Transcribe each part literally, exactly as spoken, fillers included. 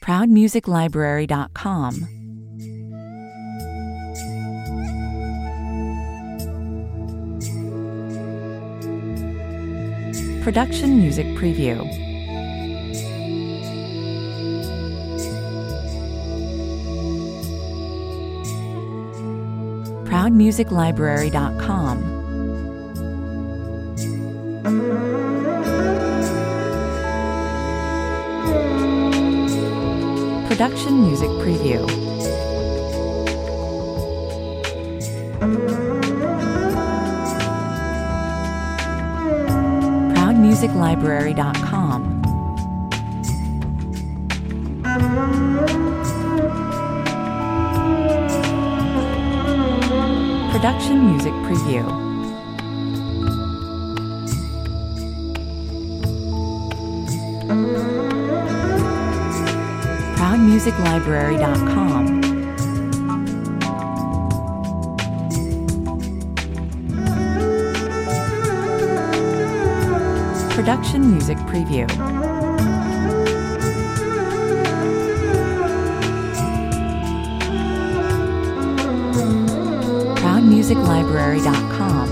proud music library dot com. Production Music Preview. proud music library dot com. Production Music Preview. proud music library dot com. Production Music Preview. proud music library dot com. Production Music Preview. proud music library dot com.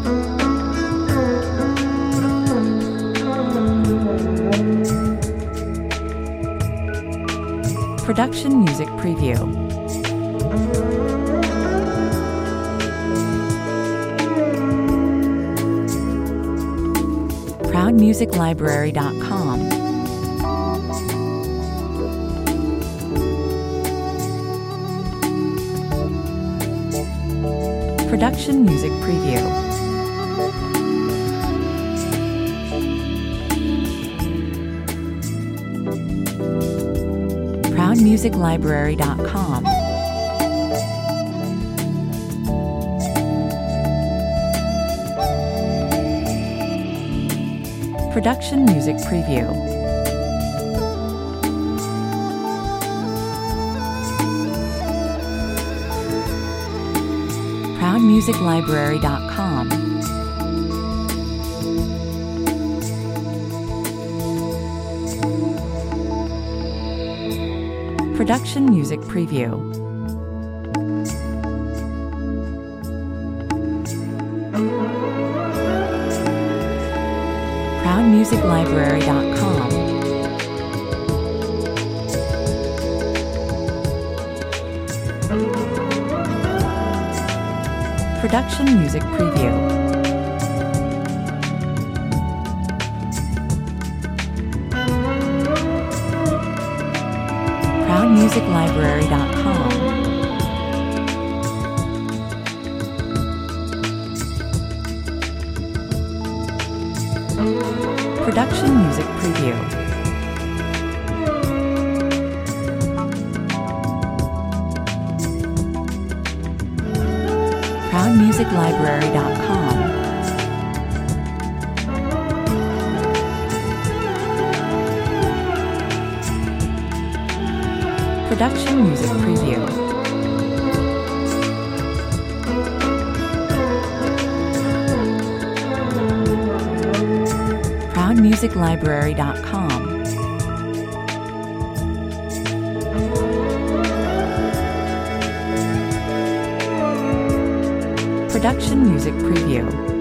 Production Music Preview. proud music library dot com. Production Music Preview. proud music library dot com. Production Music Preview. proud music library dot com. Production Music Preview. proud music library dot com. Production Music Preview. proud music library dot com. Production Music Preview. proud music library dot com. Production Music Preview. proud music library dot com. Production Music Preview.